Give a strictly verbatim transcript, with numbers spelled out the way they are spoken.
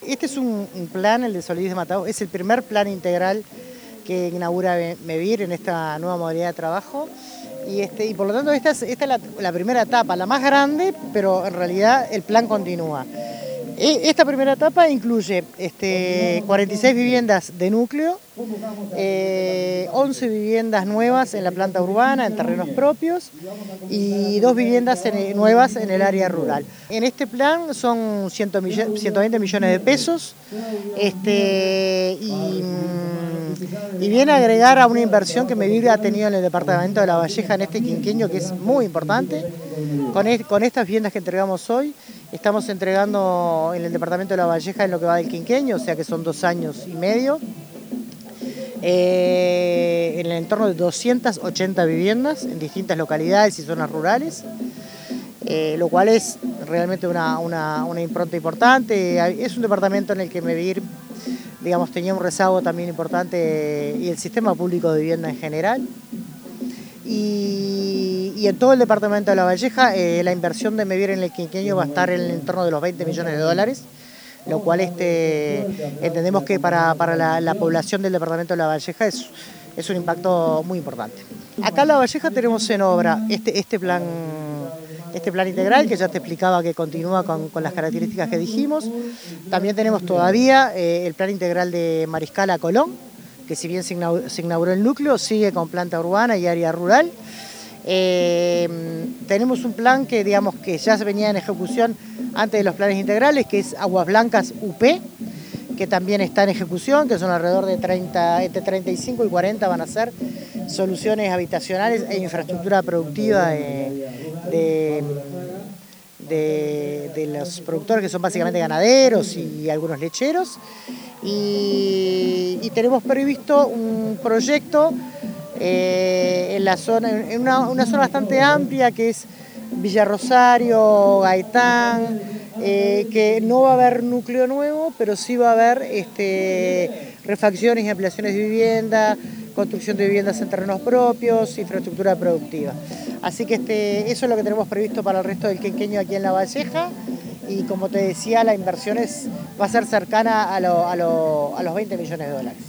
Este es un, un plan, el de Solís de Mataderos, es el primer plan integral que inaugura MEVIR en esta nueva modalidad de trabajo. Y, este, y por lo tanto esta es, esta es la, la primera etapa, la más grande, pero en realidad el plan continúa. Esta primera etapa incluye este, cuarenta y seis viviendas de núcleo, eh, once viviendas nuevas en la planta urbana, en terrenos propios, y dos viviendas en, nuevas en el área rural. En este plan son ciento veinte millones de pesos este, y, y viene a agregar a una inversión que MEVIR ha tenido en el departamento de La Valleja en este quinquenio, que es muy importante. Con, el, con estas viviendas que entregamos hoy, estamos entregando en el departamento de La Valleja en lo que va del quinquenio, o sea que son dos años y medio, eh, en el entorno de doscientas ochenta viviendas en distintas localidades y zonas rurales, eh, lo cual es realmente una, una, una impronta importante. Es un departamento en el que MEVIR, digamos, tenía un rezago también importante, y el sistema público de vivienda en general. Y, y en todo el departamento de La Valleja eh, la inversión de MEVIR en el quinquenio va a estar en el entorno de los veinte millones de dólares, lo cual este, entendemos que para, para la, la población del departamento de La Valleja es, es un impacto muy importante. Acá en La Valleja tenemos en obra este, este, plan, este plan integral, que ya te explicaba que continúa con, con las características que dijimos. También tenemos todavía eh, el plan integral de Mariscal a Colón, que si bien se inauguró, se inauguró el núcleo, sigue con planta urbana y área rural. Eh, tenemos un plan que, digamos, que ya se venía en ejecución antes de los planes integrales, que es Aguas Blancas U P, que también está en ejecución, que son alrededor de treinta, entre treinta y cinco y cuarenta van a ser soluciones habitacionales e infraestructura productiva de, de, de, de los productores, que son básicamente ganaderos y algunos lecheros. Y, y tenemos previsto un proyecto eh, en la zona, en una, una zona bastante amplia, que es Villa Rosario, Gaitán, eh, que no va a haber núcleo nuevo, pero sí va a haber este, refacciones y ampliaciones de vivienda, construcción de viviendas en terrenos propios, infraestructura productiva. Así que este, eso es lo que tenemos previsto para el resto del quinquenio aquí en La Valleja. Y como te decía, la inversión es, va a ser cercana a, lo, a, lo, a los veinte millones de dólares.